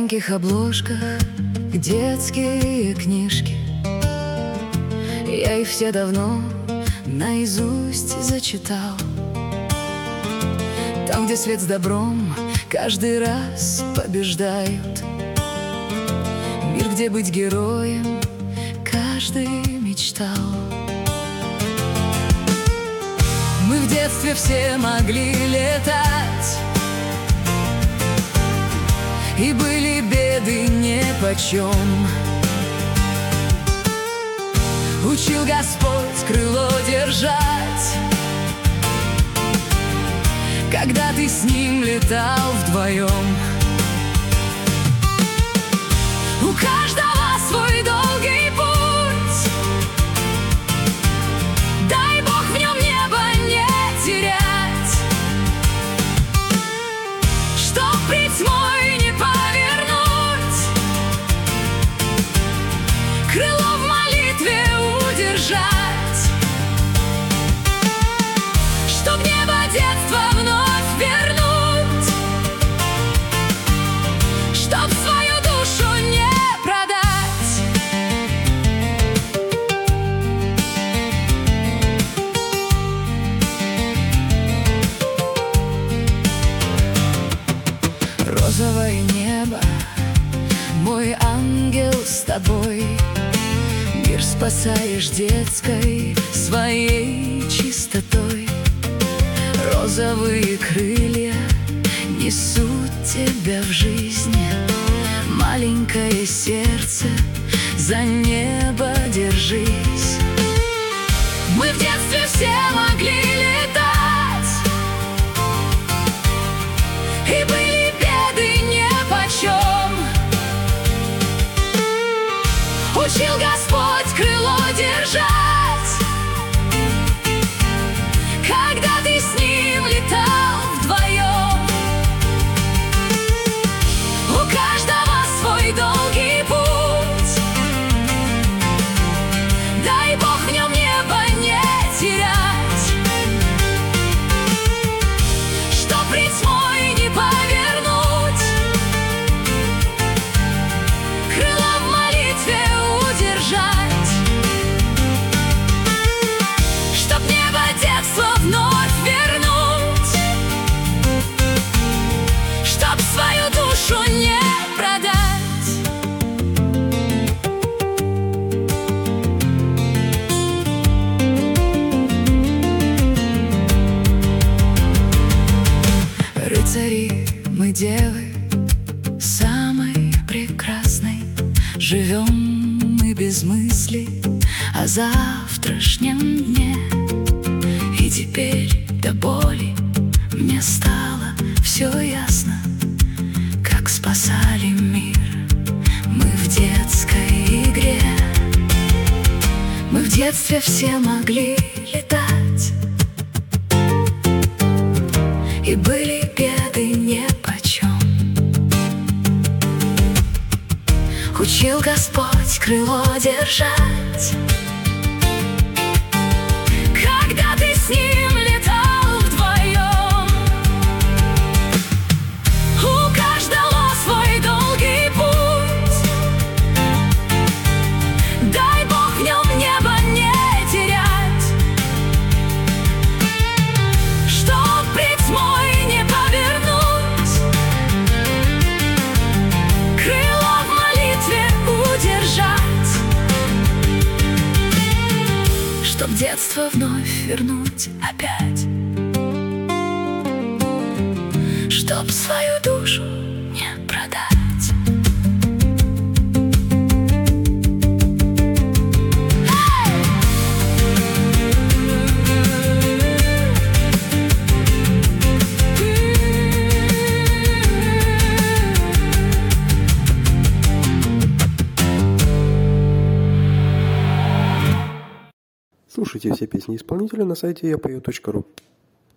маленьких обложках детские книжки. Я их все давно наизусть зачитал. Там, где свет с добром каждый раз побеждают, мир, где быть героем каждый мечтал. Мы в детстве все могли летать, и были беды нипочем. Учил Господь крыло держать, когда ты с Ним летал вдвоем. У каждого свой долгий путь, дай Бог в нем небо не терять, чтоб при тьмой не повернуть, крыло в молитве удержать, чтоб небо детства вновь вернуть, чтоб свою душу не продать. Розовое небо, мой ангел с тобой, мир спасаешь детской своей чистотой. Розовые крылья несут тебя в жизнь, маленькое сердце, за небо держись. Мы в детстве все могли летать, и были беды нипочем. Учил Господь крыло держать, когда ты с Ним летал вдвоем. У каждого свой долгий путь, дай Бог в нем небо не терять, чтоб при тьмой не повернуть, крыло в молитве удержать, чтоб небо детства вновь вернуть, чтоб свою душу не продать. Рыцари, мы девы самой прекрасной, живем мы без мысли о завтрашнем дне. И теперь до боли мне стало все ясно, как спасали мир мы в детской игре. Мы в детстве все могли летать, и были беды нипочем. Учил Господь крыло держать, когда ты с Ним летал вдвоем. У каждого свой долгий путь, дай Бог в нем небо не терять, чтоб при тьмой не повернуть, крыло в молитве удержать, чтоб детство вновь вернуть опять, чтоб свою душу не продать. Слушайте все песни исполнителя на сайте yapою.ru.